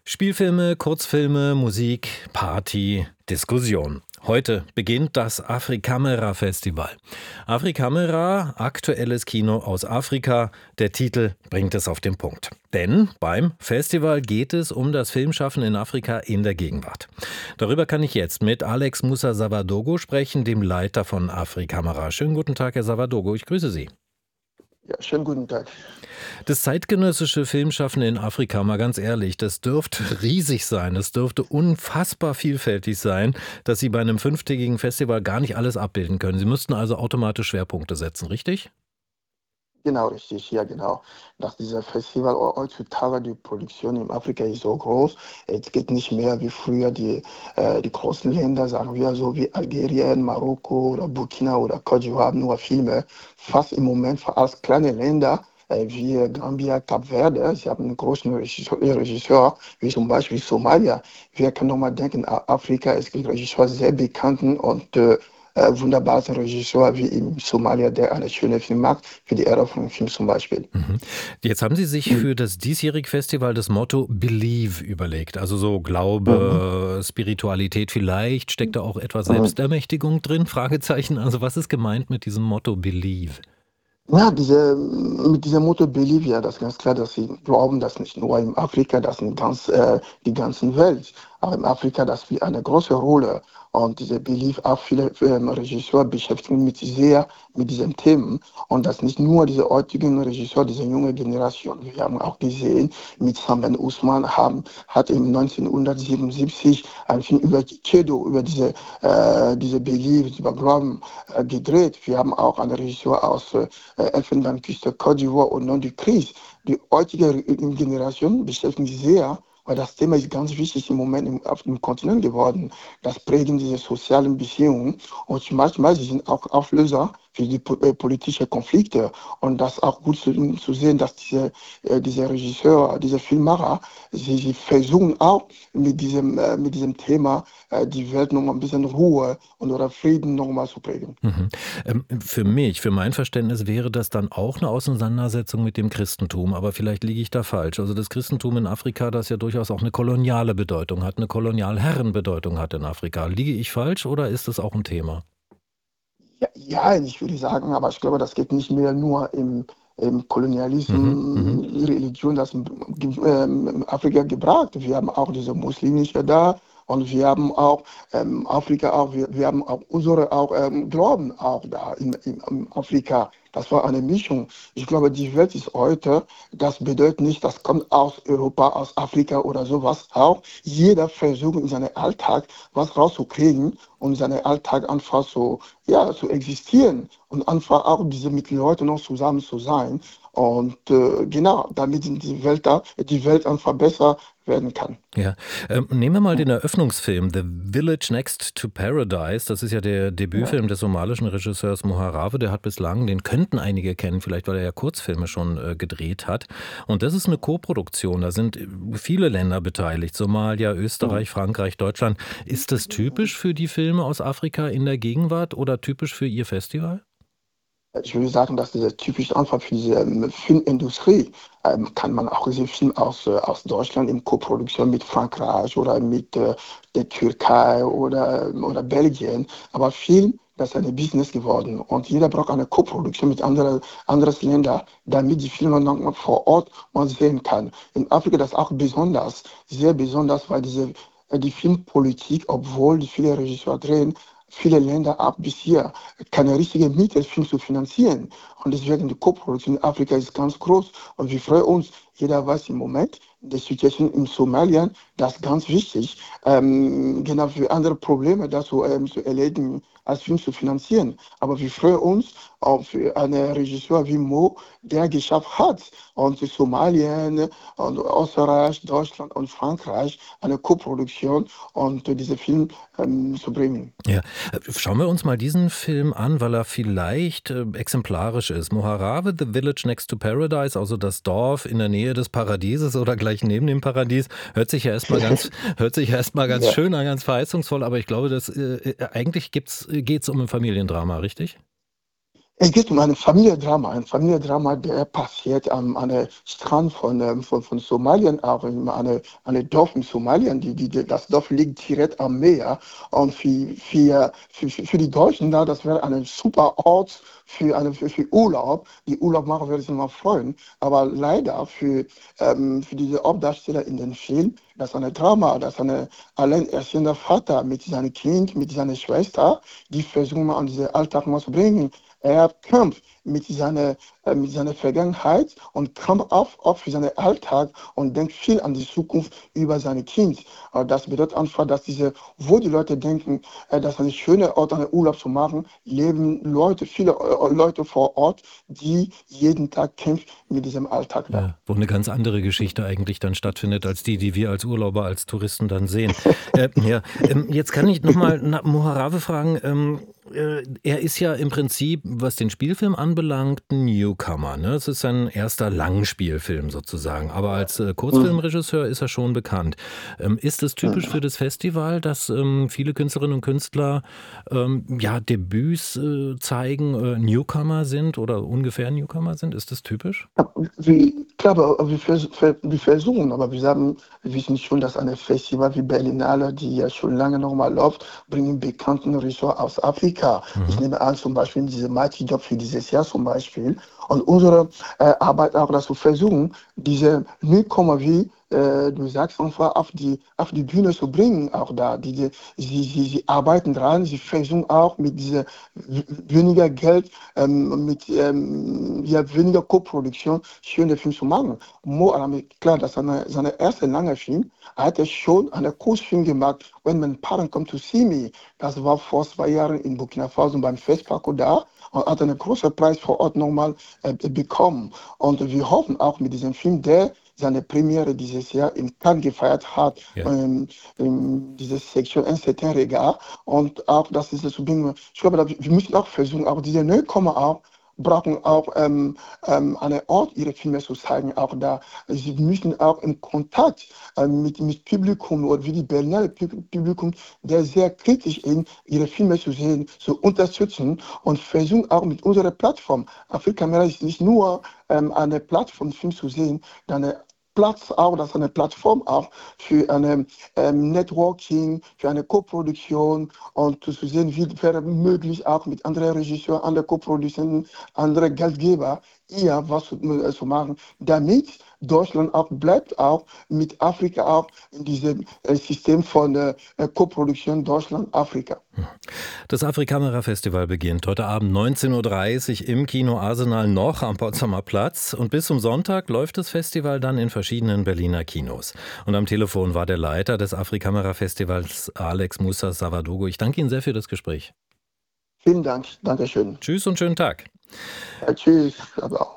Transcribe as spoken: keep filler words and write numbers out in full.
Spielfilme, Kurzfilme, Musik, Party, Diskussion. Heute beginnt das Afrikamera Festival. Afrikamera, aktuelles Kino aus Afrika. Der Titel bringt es auf den Punkt. Denn beim Festival geht es um das Filmschaffen in Afrika in der Gegenwart. Darüber kann ich jetzt mit Alex Musa Savadogo sprechen, dem Leiter von Afrikamera. Schönen guten Tag, Herr Savadogo, ich grüße Sie. Ja, schönen guten Tag. Das zeitgenössische Filmschaffen in Afrika, mal ganz ehrlich, das dürfte riesig sein, es dürfte unfassbar vielfältig sein, dass Sie bei einem fünftägigen Festival gar nicht alles abbilden können. Sie müssten also automatisch Schwerpunkte setzen, richtig? Genau, richtig, ja genau. Nach diesem Festival heu- heutzutage die Produktion in Afrika ist so groß. Es geht nicht mehr wie früher die, äh, die großen Länder, sagen wir so wie Algerien, Marokko oder Burkina oder Cote d'Ivoire haben nur Filme. Fast im Moment für als kleine Länder äh, wie Gambia, Kap Verde, sie haben einen großen Regisseur, Regisseur wie zum Beispiel Somalia. Wir können nochmal denken, A- Afrika ist ein Regisseur sehr bekannten und äh, äh, wunderbaren Regisseur wie in Somalia, der eine schöne Film macht, für die Ära von Film zum Beispiel. Mhm. Jetzt haben Sie sich für das diesjährige Festival das Motto Believe überlegt. Also so Mhm. Glaube, Spiritualität vielleicht. Steckt da auch etwas Mhm. Selbstermächtigung drin? Fragezeichen. Also was ist gemeint mit diesem Motto Believe? Ja, diese, mit diesem Motto Believe, ja, das ist ganz klar, dass sie glauben, dass nicht nur in Afrika, dass in ganz, äh, die ganzen Welt, aber in Afrika, das spielt eine große Rolle. Und diese Believe, auch viele ähm, Regisseure beschäftigen sich sehr mit diesem Thema. Und das nicht nur diese heutigen Regisseure, diese junge Generation. Wir haben auch gesehen, mit Samen Usman haben, hat im neunzehnhundertsiebenundsiebzig einen Film über Kedo, über diese, äh, diese Believe, über Glauben äh, gedreht. Wir haben auch einen Regisseur aus äh, äh, Elfenbeinküste, Côte d'Ivoire und non du Christ. Die heutige Generation beschäftigt sich sehr, weil das Thema ist ganz wichtig im Moment im, auf dem Kontinent geworden. Das Prägen dieser sozialen Beziehungen und manchmal sie sind auch Auflöser für die po- äh, politische Konflikte. Und das ist auch gut zu, zu sehen, dass diese, äh, diese Regisseur, diese Filmemacher, sie, sie versuchen auch mit diesem, äh, mit diesem Thema äh, die Welt noch mal ein bisschen Ruhe und oder Frieden noch mal zu prägen. Mhm. Ähm, für mich, für mein Verständnis wäre das dann auch eine Auseinandersetzung mit dem Christentum, aber vielleicht liege ich da falsch. Also das Christentum in Afrika, das ja durchaus auch eine koloniale Bedeutung hat, eine Kolonialherrenbedeutung hat in Afrika. Liege ich falsch oder ist das auch ein Thema? Ja, ja, ich würde sagen, aber ich glaube, das geht nicht mehr nur im, im Mhm, mhm. Kolonialismus, Religion, das in ähm, Afrika gebracht. Wir haben auch diese muslimische da und wir haben auch ähm, Afrika auch, wir, wir haben auch unsere auch ähm, Glauben auch da in, in, in Afrika. Das war eine Mischung. Ich glaube, die Welt ist heute, das bedeutet nicht, das kommt aus Europa, aus Afrika oder sowas auch. Jeder versucht in seinem Alltag was rauszukriegen, um seinen Alltag einfach so ja, zu existieren und einfach auch diese mit den Leuten noch zusammen zu sein. Und äh, genau, damit die Welt, da, die Welt einfach besser werden kann. Ja, ähm, nehmen wir mal den Eröffnungsfilm The Village Next to Paradise. Das ist ja der Ja. Debütfilm des somalischen Regisseurs Muharave. Der hat bislang, den könnten einige kennen, vielleicht weil er ja Kurzfilme schon äh, gedreht hat. Und das ist eine Koproduktion. Da sind äh, viele Länder beteiligt. Somalia, Österreich, Frankreich, Deutschland. Ist das typisch für die Filme aus Afrika in der Gegenwart oder typisch für Ihr Festival? Ich würde sagen, dass diese typisch einfach für diese ähm, Filmindustrie ähm, kann man auch diese Filme aus, äh, aus Deutschland in Koproduktion mit Frankreich oder mit äh, der Türkei oder, ähm, oder Belgien. Aber Film, das ist ein Business geworden und jeder braucht eine Koproduktion mit anderen anderen Ländern, damit die Filme noch mal vor Ort man sehen kann. In Afrika das ist auch besonders, sehr besonders, weil diese äh, die Filmpolitik, obwohl die viele Regisseure drehen, viele Länder ab bis hier keine richtigen Mittel für zu finanzieren. Und deswegen die Koproduktion in Afrika ist ganz groß. Und wir freuen uns, jeder weiß im Moment, die Situation in Somalia, das ist ganz wichtig, ähm, genau für andere Probleme dazu ähm, zu erledigen, als Film zu finanzieren. Aber wir freuen uns auf einen Regisseur wie Mo, der geschafft hat, und Somalien und Österreich, Deutschland und Frankreich eine Koproduktion und diese Film ähm, zu bringen. Ja, äh, schauen wir uns mal diesen Film an, weil er vielleicht äh, exemplarisch ist. Mojave, The Village Next to Paradise, also das Dorf in der Nähe des Paradieses oder gleich neben dem Paradies, hört sich ja erstmal ganz, hört sich ja erstmal ganz Ja. schön an, ganz verheißungsvoll, aber ich glaube, das, äh, äh, eigentlich geht es um ein Familiendrama, richtig? Es geht um ein Familiendrama, ein Familiendrama, der passiert am an Strand von, ähm, von, von Somalien, auch in eine, eine Dorf in Somalien. Die, die, die, das Dorf liegt direkt am Meer. Und für, für, für, für für die Deutschen da, das wäre ein super Ort für, eine, für, für Urlaub. Die Urlaub machen würde sich immer freuen. Aber leider für, ähm, für diese Hauptdarsteller in dem Film, das ist ein Drama, das ist ein alleinerziehender Vater mit seinem Kind, mit seiner Schwester, die versuchen mal an diesen Alltag mal zu bringen. Er kämpft mit seiner, äh, mit seiner Vergangenheit und kämpft auf, auf für seinen Alltag und denkt viel an die Zukunft über sein Kind. Äh, das bedeutet einfach, dass diese, wo die Leute denken, äh, das ist ein schöner Ort, einen Urlaub zu machen, leben Leute, viele äh, Leute vor Ort, die jeden Tag kämpfen mit diesem Alltag da. Ja, wo eine ganz andere Geschichte eigentlich dann stattfindet, als die, die wir als Urlauber, als Touristen dann sehen. Äh, ja, ähm, jetzt kann ich nochmal nach Moharave fragen. Ähm, äh, er ist ja im Prinzip, was den Spielfilm anbelangt, ein Newcomer. Ne? Es ist sein erster Langspielfilm sozusagen. Aber als äh, Mhm. Kurzfilmregisseur ist er schon bekannt. Ähm, ist es typisch für Mhm. das Festival, dass ähm, viele Künstlerinnen und Künstler ähm, ja, Debüts äh, zeigen, äh, Newcomer sind oder ungefähr Newcomer sind? Ist das typisch? Ja, wir, klar, aber wir, vers ver wir versuchen, aber wir sagen, wir wissen schon, dass ein Festival wie Berlinale, die ja schon lange nochmal läuft, bringen bekannten Ressorts aus Afrika. Ich Mhm. nehme an, zum Beispiel diese Mighty Job für dieses Jahr zum Beispiel. Und unsere äh, Arbeit auch, dass wir versuchen, diese Newcomer wie äh, du sagst einfach auf die, auf die Bühne zu bringen, auch da. Die, die, sie, sie, sie arbeiten dran, sie versuchen auch mit dieser w- weniger Geld, ähm, mit ähm, ja, weniger Co-Produktion schöne Filme zu machen. Mo Alam, klar, das ist eine, seine erste lange Film. Er hatte schon einen Kurzfilm gemacht, When My Parents Come to See Me. Das war vor zwei Jahren in Burkina Faso beim Festpark da und hat einen großen Preis vor Ort nochmal äh, bekommen. Und wir hoffen auch mit diesem Film, der seine Premiere dieses Jahr in Cannes gefeiert hat, Ja. ähm, in dieser Sektion Un certain regard. Und auch das ist das, ich glaube, wir müssen auch versuchen, auch diese Neukommer auch brauchen auch ähm, ähm, einen Ort, ihre Filme zu zeigen, auch da. Sie müssen auch im Kontakt ähm, mit dem Publikum oder wie die Berliner Publikum, der sehr kritisch ist, ihre Filme zu sehen, zu unterstützen und versuchen auch mit unserer Plattform. Afrikamera ist nicht nur ähm, eine Plattform, Film zu sehen, eine Platz auch, das ist eine Plattform auch für eine ähm, Networking, für eine Koproduktion und zu sehen, wie wäre möglich auch mit anderen Regisseuren, anderen Koproduzenten, anderen Geldgeber hier was zu, äh, zu machen, damit Deutschland auch bleibt, auch mit Afrika auch in diesem äh, System von äh, Koproduktion Deutschland-Afrika. Das Afrikamera-Festival beginnt heute Abend neunzehn Uhr dreißig im Kino Arsenal noch am Potsdamer Platz. Und bis zum Sonntag läuft das Festival dann in verschiedenen Berliner Kinos. Und am Telefon war der Leiter des Afrikamera-Festivals, Alex Musa Savadogo. Ich danke Ihnen sehr für das Gespräch. Vielen Dank, Dankeschön. Tschüss und schönen Tag. Ja, tschüss, aber auch.